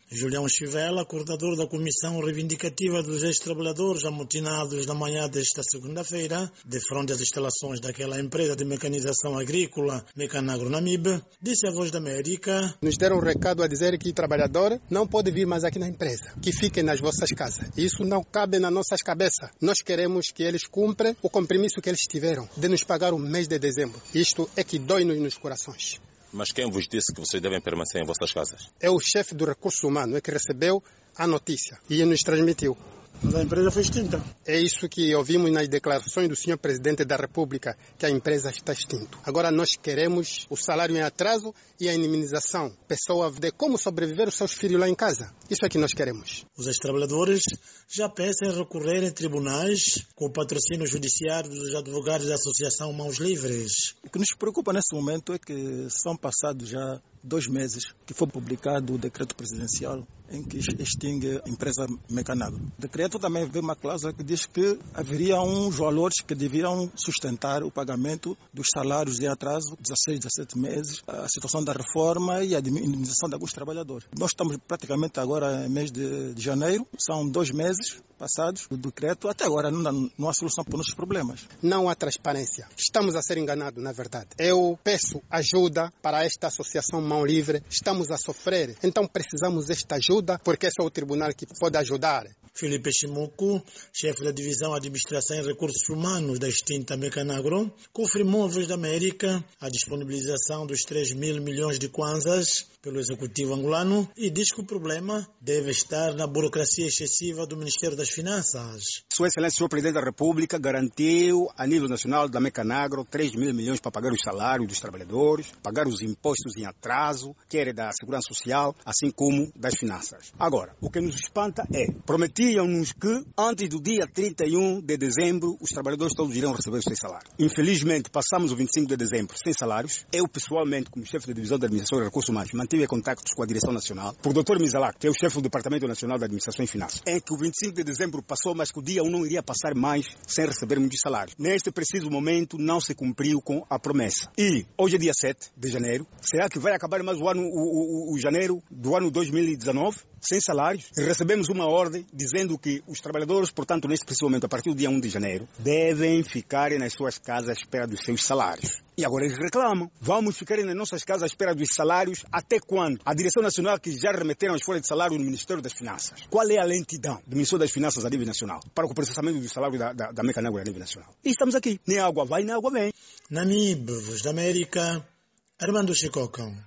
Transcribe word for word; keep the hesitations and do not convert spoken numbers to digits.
Julião Chivela, coordenador da Comissão Reivindicativa dos Ex-Trabalhadores amotinados na manhã desta segunda-feira, de frente às instalações daquela empresa de mecanização agrícola Mecanagro Namibe, disse à Voz da América: nos deram um recado a dizer que o trabalhador não pode vir mais aqui na empresa, que fiquem nas vossas casas. Isso não cabe nas nossas cabeças. Nós queremos que eles cumpram o compromisso que eles tiveram de nos pagar o mês de dezembro. Isto é que dói-nos nos corações. Mas quem vos disse que vocês devem permanecer em vossas casas? É o chefe do recurso humano, é que recebeu a notícia e nos transmitiu. Mas a empresa foi extinta. É isso que ouvimos nas declarações do senhor Presidente da República, que a empresa está extinta. Agora nós queremos o salário em atraso e a indemnização. Pessoa ver como sobreviver os seus filhos lá em casa. Isso é que nós queremos. Os ex-trabalhadores já pensam em recorrer em tribunais com o patrocínio judiciário dos advogados da Associação Mãos Livres. O que nos preocupa nesse momento é que são passados já dois meses que foi publicado o decreto presidencial em que extingue a empresa Mecanagro. O decreto também vê uma cláusula que diz que haveria uns valores que deveriam sustentar o pagamento dos salários em atraso, dezesseis, dezessete meses, a situação da reforma e a indemnização de alguns trabalhadores. Nós estamos praticamente agora em mês de, de janeiro, são dois meses passados do decreto, até agora não, não há solução para os nossos problemas. Não há transparência. Estamos a ser enganados, na verdade. Eu peço ajuda para esta associação Mão Livre. Estamos a sofrer, então precisamos desta ajuda, porque esse é o tribunal que pode ajudar. Filipe Chimuco, chefe da Divisão Administração e Recursos Humanos da extinta Mecanagro, confirmou à Voz da América a disponibilização dos três mil milhões de kwanzas pelo Executivo angolano e diz que o problema deve estar na burocracia excessiva do Ministério das Finanças. Sua Excelência, o senhor Presidente da República, garantiu a nível nacional da Mecanagro três mil milhões para pagar os salários dos trabalhadores, pagar os impostos em atraso, quer da Segurança Social, assim como das Finanças. Agora, o que nos espanta é, prometiam-nos que antes do dia trinta e um de dezembro os trabalhadores todos iriam receber os seus salários. Infelizmente, passamos o vinte e cinco de dezembro sem salários. Eu, pessoalmente, como chefe da Divisão de Administração e Recursos Humanos, mantive contactos com a Direção Nacional, por doutor Mizalak, que é o chefe do Departamento Nacional da Administração e Finanças, em que o vinte e cinco de dezembro passou, mas que o dia um não iria passar mais sem recebermos os salários. Neste preciso momento, não se cumpriu com a promessa. E hoje é dia sete de janeiro. Será que vai acabar mais o ano, o, o, o janeiro do ano dois mil e dezenove? Sem salários, recebemos uma ordem dizendo que os trabalhadores, portanto, neste preciso momento, a partir do dia um de janeiro, devem ficar nas suas casas à espera dos seus salários. E agora eles reclamam. Vamos ficar nas nossas casas à espera dos salários até quando? A Direção Nacional que já remeteram as folhas de salário no Ministério das Finanças. Qual é a lentidão do Ministério das Finanças a nível nacional para o processamento do salário da, da, da Mecanagro a nível nacional? E estamos aqui. Nem água vai, nem água vem. Namibe, Voz da América, Armando Chicocão.